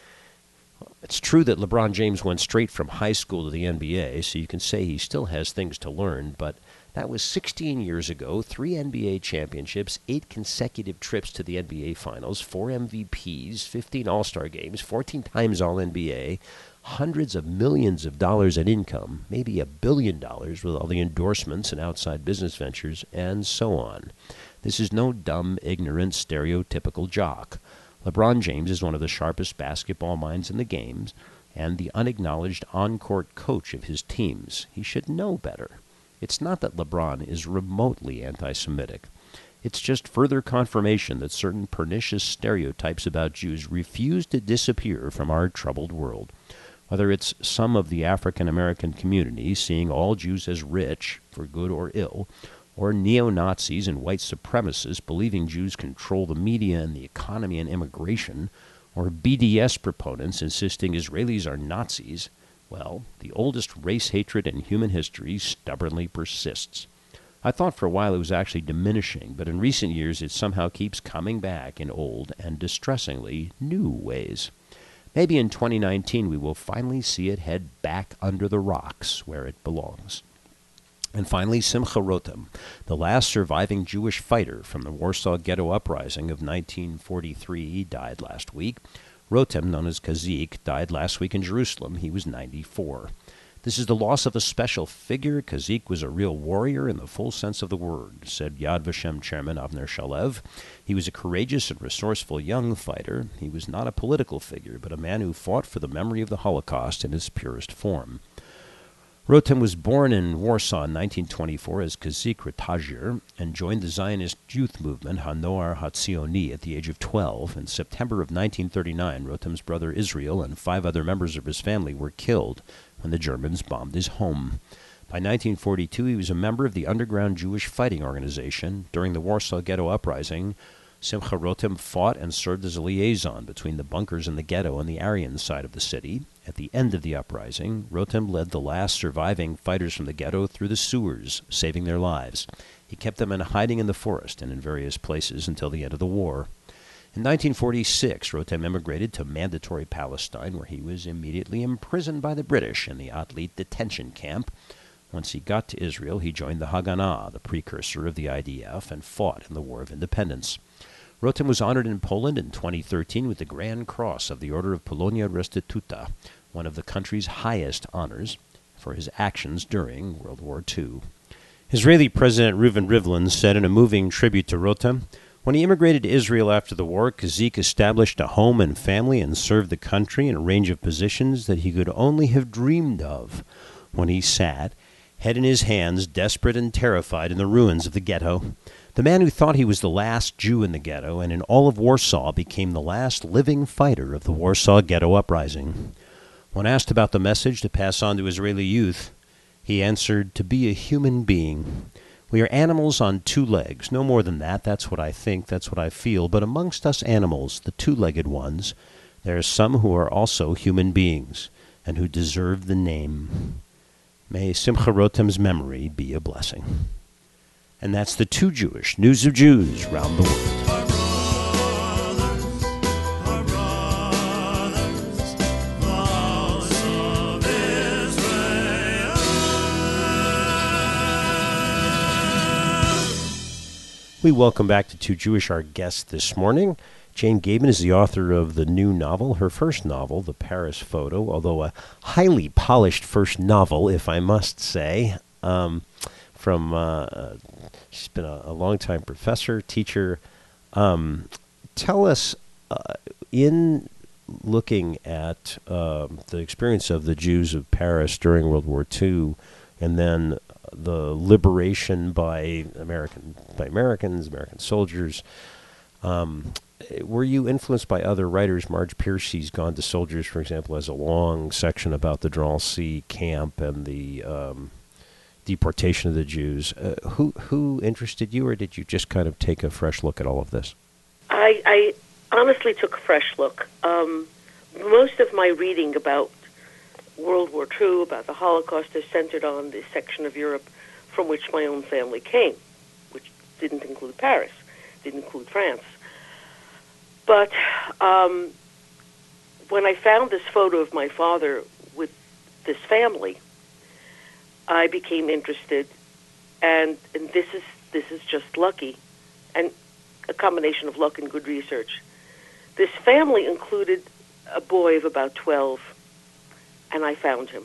Speaker 4: It's true that LeBron James went straight from high school to the NBA, so you can say he still has things to learn, but that was 16 years ago, 3 NBA championships, 8 consecutive trips to the NBA Finals, 4 MVPs, 15 All-Star games, 14 times All-NBA, hundreds of millions of dollars in income, maybe $1 billion with all the endorsements and outside business ventures, and so on. This is no dumb, ignorant, stereotypical jock. LeBron James is one of the sharpest basketball minds in the games and the unacknowledged on-court coach of his teams. He should know better. It's not that LeBron is remotely anti-Semitic. It's just further confirmation that certain pernicious stereotypes about Jews refuse to disappear from our troubled world. Whether it's some of the African-American community seeing all Jews as rich, for good or ill, or neo-Nazis and white supremacists believing Jews control the media and the economy and immigration, or BDS proponents insisting Israelis are Nazis, well, the oldest race hatred in human history stubbornly persists. I thought for a while it was actually diminishing, but in recent years it somehow keeps coming back in old and distressingly new ways. Maybe in 2019 we will finally see it head back under the rocks where it belongs. And finally, Simcha Rotem, the last surviving Jewish fighter from the Warsaw Ghetto Uprising of 1943, died last week. Rotem, known as Kazik, died last week in Jerusalem. He was 94. This is the loss of a special figure. Kazik was a real warrior in the full sense of the word, said Yad Vashem chairman Avner Shalev. He was a courageous and resourceful young fighter. He was not a political figure, but a man who fought for the memory of the Holocaust in its purest form. Rotem was born in Warsaw in 1924 as Kazik Ratajir and joined the Zionist youth movement Hanoar Hatzioni at the age of 12. In September of 1939, Rotem's brother Israel and 5 other members of his family were killed when the Germans bombed his home. By 1942, he was a member of the underground Jewish fighting organization. During the Warsaw Ghetto Uprising, Simcha Rotem fought and served as a liaison between the bunkers in the ghetto and the Aryan side of the city. At the end of the uprising, Rotem led the last surviving fighters from the ghetto through the sewers, saving their lives. He kept them in hiding in the forest and in various places until the end of the war. In 1946, Rotem immigrated to Mandatory Palestine, where he was immediately imprisoned by the British in the Atlit detention camp. Once he got to Israel, he joined the Haganah, the precursor of the IDF, and fought in the War of Independence. Rotem was honored in Poland in 2013 with the Grand Cross of the Order of Polonia Restituta, one of the country's highest honors, for his actions during World War II. Israeli President Reuven Rivlin said in a moving tribute to Rotem, when he immigrated to Israel after the war, Kazik established a home and family and served the country in a range of positions that he could only have dreamed of. When he sat, head in his hands, desperate and terrified in the ruins of the ghetto, the man who thought he was the last Jew in the ghetto and in all of Warsaw became the last living fighter of the Warsaw Ghetto Uprising. When asked about the message to pass on to Israeli youth, he answered, to be a human being. We are animals on 2 legs, no more than that. That's what I think, that's what I feel. But amongst us animals, the 2-legged ones, there are some who are also human beings and who deserve the name. May Simcha Rotem's memory be a blessing. And that's the Too Jewish News of Jews round the world. We welcome back to Too Jewish our guest this morning. Jane Gabin is the author of the new novel, her first novel, The Paris Photo, although a highly polished first novel, if I must say. She's been a long-time professor, teacher. Tell us, in looking at the experience of the Jews of Paris during World War II, and then the liberation by Americans, American soldiers, were you influenced by other writers? Marge Piercy's Gone to Soldiers, for example, has a long section about the Drancy camp and the deportation of the Jews. Who interested you, or did you just kind of take a fresh look at all of this?
Speaker 8: I honestly took a fresh look. Most of my reading about World War II, about the Holocaust, is centered on the section of Europe from which my own family came, which didn't include Paris, didn't include France. But when I found this photo of my father with this family, I became interested, and this is just lucky, and a combination of luck and good research. This family included a boy of about 12, and I found him.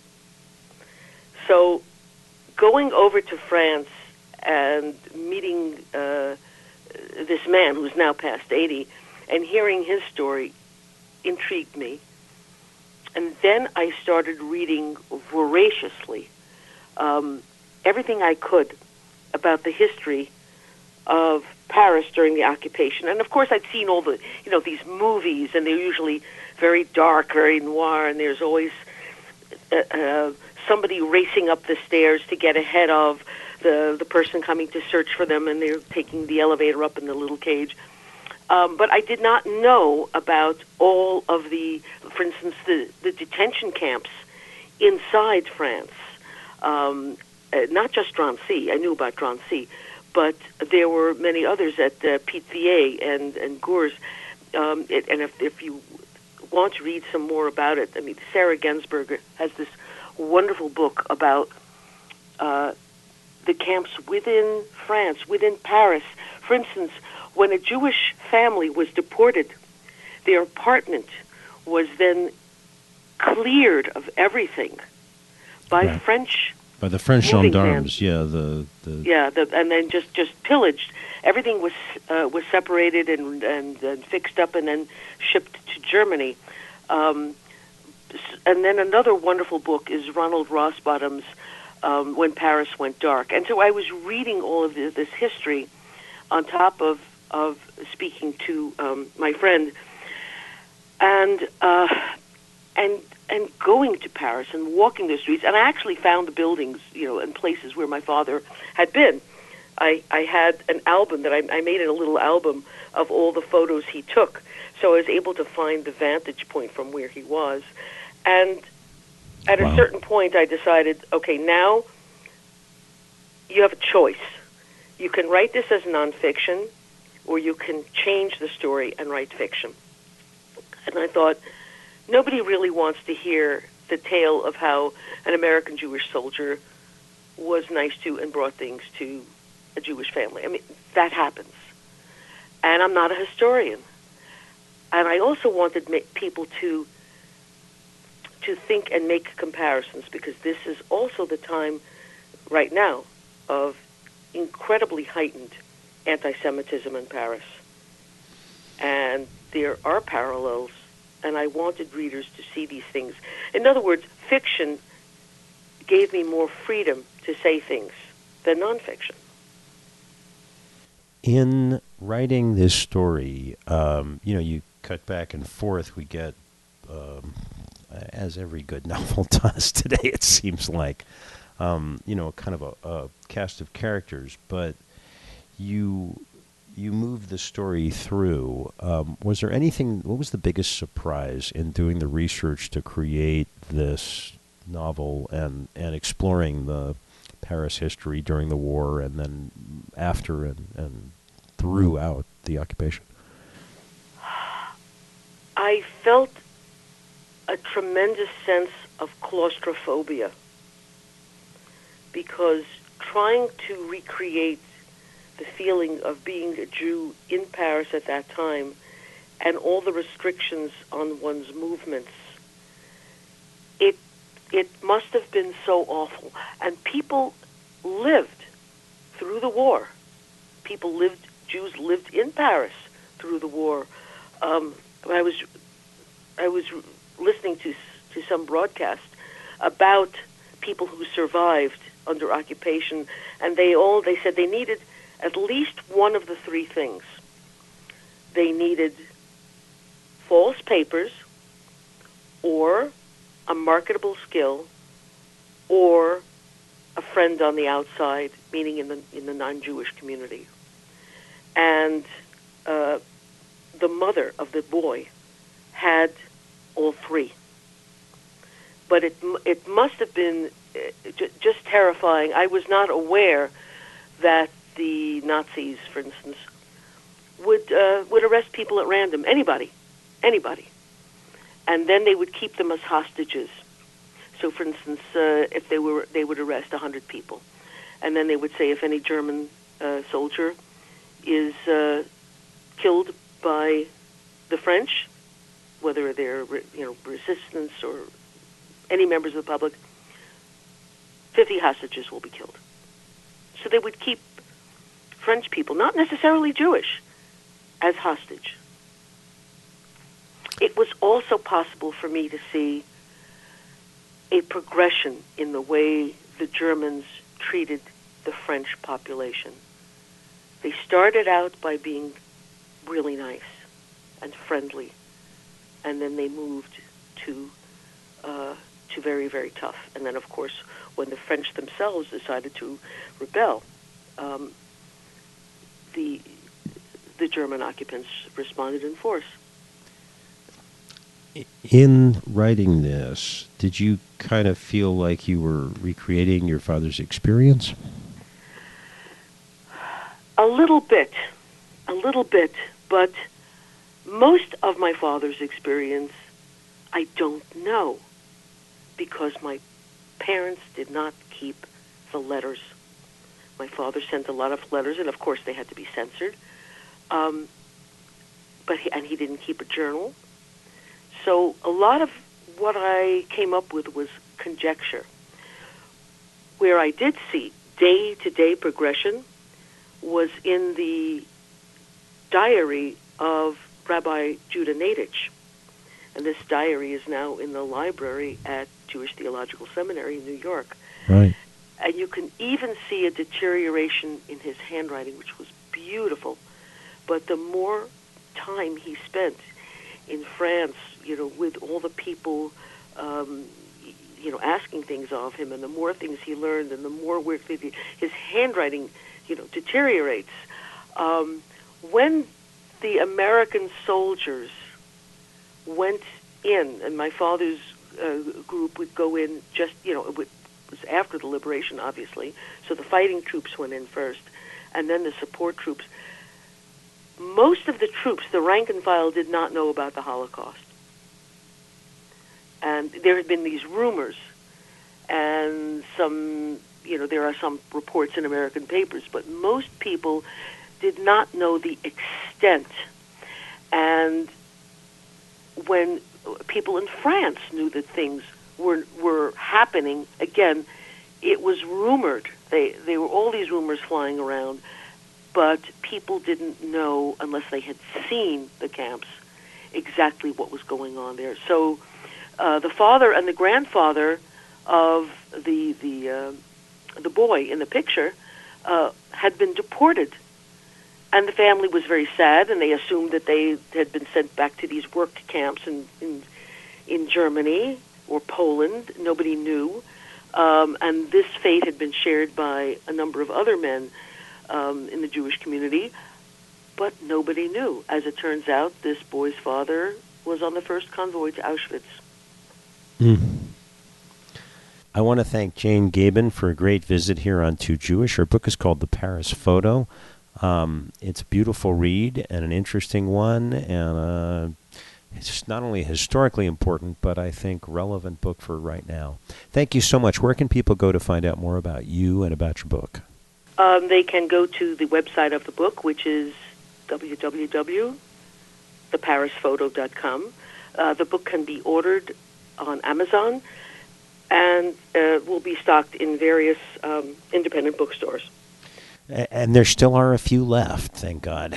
Speaker 8: So going over to France and meeting this man who's now past 80 and hearing his story intrigued me. And then I started reading voraciously everything I could about the history of Paris during the occupation. And of course I'd seen all the, these movies, and they're usually very dark, very noir, and there's always somebody racing up the stairs to get ahead of the person coming to search for them, and they're taking the elevator up in the little cage. But I did not know about all of the, for instance, the detention camps inside France. Not just Drancy. I knew about Drancy, but there were many others at Pithiviers and Gurs. And if you want to read some more about it, I mean, Sarah Gensberg has this wonderful book about the camps within France, within Paris. For instance, when a Jewish family was deported, their apartment was then cleared of everything by
Speaker 4: Right.
Speaker 8: French.
Speaker 4: By the French
Speaker 8: moving
Speaker 4: gendarmes,
Speaker 8: vans.
Speaker 4: yeah.
Speaker 8: And then just pillaged. Everything was separated and fixed up and then shipped to Germany. And then another wonderful book is Ronald Rosbottom's When Paris Went Dark. And so I was reading all of this history on top of speaking to my friend, and going to Paris and walking the streets. And I actually found the buildings, and places where my father had been. I had an album that I made a little album of all the photos he took. So I was able to find the vantage point from where he was. And at a certain point, I decided, okay, now you have a choice. You can write this as nonfiction, or you can change the story and write fiction. And I thought, nobody really wants to hear the tale of how an American Jewish soldier was nice to and brought things to a Jewish family. I mean, that happens. And I'm not a historian. And I also wanted people to think and make comparisons, because this is also the time right now of incredibly heightened anti-Semitism in Paris. And there are parallels, and I wanted readers to see these things. In other words, fiction gave me more freedom to say things than nonfiction.
Speaker 4: In writing this story, you cut back and forth. We get, as every good novel does today, it seems like, kind of a cast of characters. But you move the story through. Was there anything? What was the biggest surprise in doing the research to create this novel and exploring the Paris history during the war and then after and throughout the occupation?
Speaker 8: I felt a tremendous sense of claustrophobia, because trying to recreate the feeling of being a Jew in Paris at that time and all the restrictions on one's movements, it must have been so awful. And people lived through the war. Jews lived in Paris through the war. I was listening to some broadcast about people who survived under occupation, and they said they needed at least one of the three things. They needed false papers, or a marketable skill, or a friend on the outside, meaning in the non-Jewish community. And the mother of the boy had all three. But it must have been just terrifying. I was not aware that the Nazis, for instance, would arrest people at random, anybody, and then they would keep them as hostages. So, for instance, if they would arrest 100 people, and then they would say if any German soldier is killed by the French, whether they're resistance or any members of the public, 50 hostages will be killed. So they would keep French people, not necessarily Jewish, as hostage. It was also possible for me to see a progression in the way the Germans treated the French population. They started out by being really nice and friendly, and then they moved to very, very tough. And then, of course, when the French themselves decided to rebel, the German occupants responded in force.
Speaker 4: In writing this, did you kind of feel like you were recreating your father's experience?
Speaker 8: A little bit, but most of my father's experience, I don't know, because my parents did not keep the letters. My father sent a lot of letters, and of course they had to be censored. But he didn't keep a journal. So a lot of what I came up with was conjecture. where I did see day-to-day progression was in the diary of Rabbi Judah Nadich. And this diary is now in the library at Jewish Theological Seminary in New York.
Speaker 4: Right.
Speaker 8: And you can even see a deterioration in his handwriting, which was beautiful. But the more time he spent in France, with all the people, asking things of him, and the more things he learned, and the more work his handwriting, deteriorates. When the American soldiers went in, and my father's group would go in just, it was after the liberation, obviously, so the fighting troops went in first, and then the support troops. Most of the troops, the rank and file, did not know about the Holocaust. And there had been these rumors, and there are some reports in American papers, but most people did not know the extent. And when people in France knew that things were happening, again, it was rumored. There were all these rumors flying around, but people didn't know, unless they had seen the camps, exactly what was going on there. So the father and the grandfather of the boy in the picture had been deported. And the family was very sad, and they assumed that they had been sent back to these work camps in Germany or Poland. Nobody knew. And this fate had been shared by a number of other men in the Jewish community, but nobody knew. As it turns out, this boy's father was on the first convoy to Auschwitz.
Speaker 4: I want to thank Jane Gaben for a great visit here on Too Jewish. Her book is called The Paris Photo. It's a beautiful read and an interesting one, and it's not only historically important, but I think relevant book for right now. Thank you so much. Where can people go to find out more about you and about your book?
Speaker 8: They can go to the website of the book, which is www.theparisphoto.com. The book can be ordered on Amazon and will be stocked in various independent bookstores.
Speaker 4: And there still are a few left, thank God.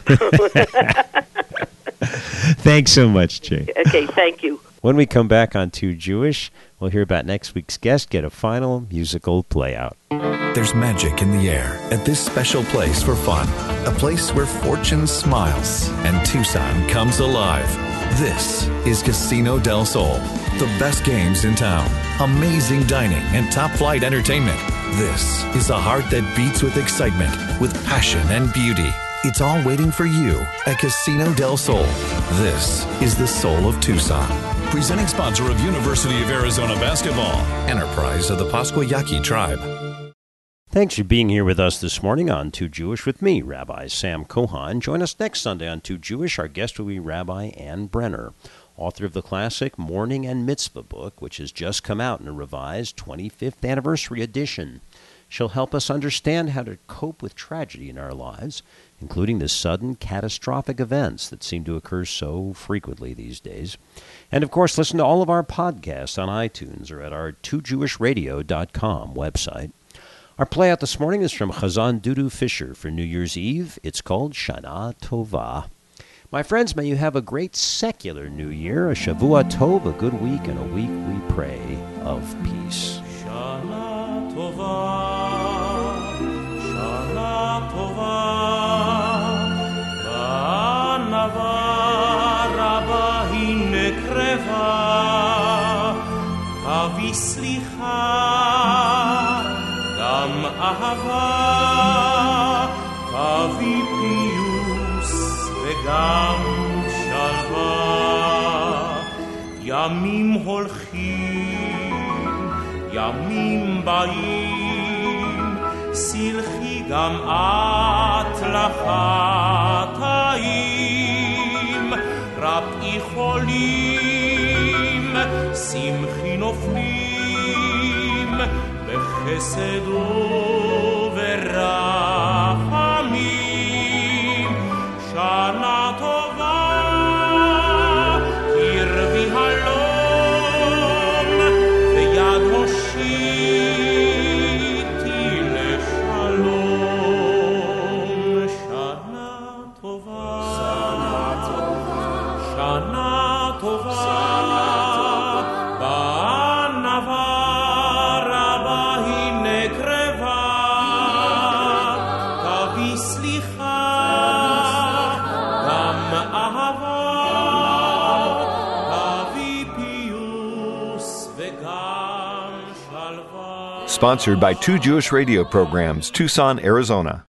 Speaker 4: Thanks so much, Jane.
Speaker 8: Okay, thank you.
Speaker 4: When we come back on Too Jewish, we'll hear about next week's guest get a final musical playout.
Speaker 6: There's magic in the air at this special place for fun. A place where fortune smiles and Tucson comes alive. This is Casino del Sol. The best games in town, amazing dining, and top-flight entertainment. This is a heart that beats with excitement, with passion and beauty. It's all waiting for you at Casino del Sol. This is the soul of Tucson.
Speaker 7: Presenting sponsor of University of Arizona basketball.
Speaker 6: Enterprise of the Pasquayaqui tribe.
Speaker 4: Thanks for being here with us this morning on Too Jewish with me, Rabbi Sam Kohan. Join us next Sunday on Too Jewish. Our guest will be Rabbi Ann Brenner, author of the classic Mourning and Mitzvah book, which has just come out in a revised 25th anniversary edition. She'll help us understand how to cope with tragedy in our lives, including the sudden catastrophic events that seem to occur so frequently these days. And, of course, listen to all of our podcasts on iTunes or at our TooJewishRadio.com website. Our playout this morning is from Chazan Dudu Fisher for New Year's Eve. It's called Shana Tova. My friends, may you have a great secular New Year, a Shavua Tov, a good week, and a week, we pray, of peace.
Speaker 5: Shana Tova, Shana Tova, Ba'anava Rabba Hinekreva, Tavi Slicha, Gam Ahava, Tavi Pius, Vegam Shalva, Yamim Holchim, Yamim Ba'im, Silchi Gam At Lachataim, Rab'i Cholim, Simchi Noflim, Bechesed ורחמים שנה טובה קרבי הלום ויד הושיט סליחה, גם אהבה, תביא פיוס וגם שלווה.
Speaker 13: Sponsored by 2 Jewish radio programs, Tucson, Arizona.